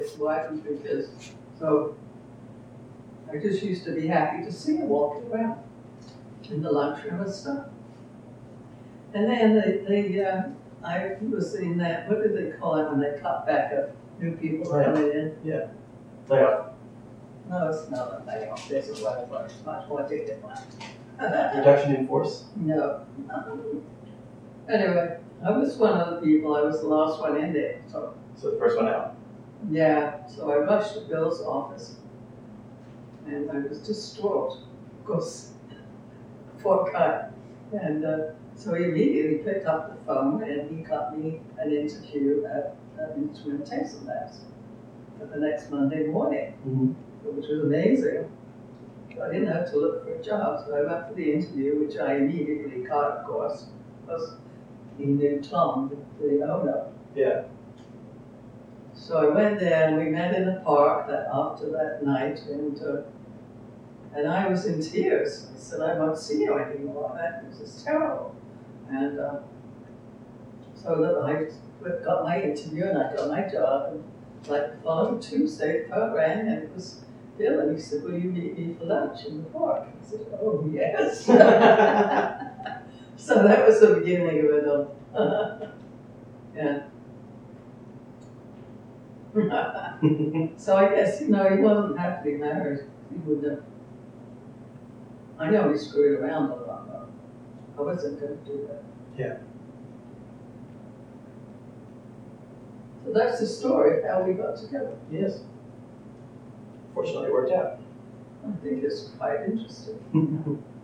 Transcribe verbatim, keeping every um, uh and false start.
his wife and three kids. So I just used to be happy to see him walking around in the lunchroom and stuff. And then they, they uh, I was in that, what do they call it when they cut back of new people coming in? Yeah. Layoff. No, it's not a layoff, there's a word for it, it's much more dignified. Reduction in force. No. Anyway, I was one of the people, I was the last one in there, so, So the first one out. yeah, so I rushed to Bill's office. And I was distraught, because poor guy. And uh, so he immediately picked up the phone and he got me an interview at an instrumentation labs for the next Monday morning, Mm-hmm. which was amazing. So I didn't have to look for a job, so I went for the interview, which I immediately got, of course, because he knew Tom, the owner. Yeah. So I went there and we met in the park that after that night, and uh, and I was in tears. I said, I won't see you anymore. That this is terrible. And uh, so that I got my interview and I got my job. And like the following Tuesday, the phone rang and it was Bill, and he said, will you meet me for lunch in the park? I said, oh yes. So that was the beginning of it all. Yeah. So I guess, you know, he wasn't happily married. He would have. I know he screwed around a lot, but I wasn't going to do that. Yeah. So that's the story of how we got together. Yes. Fortunately, it worked out. I think it's quite interesting.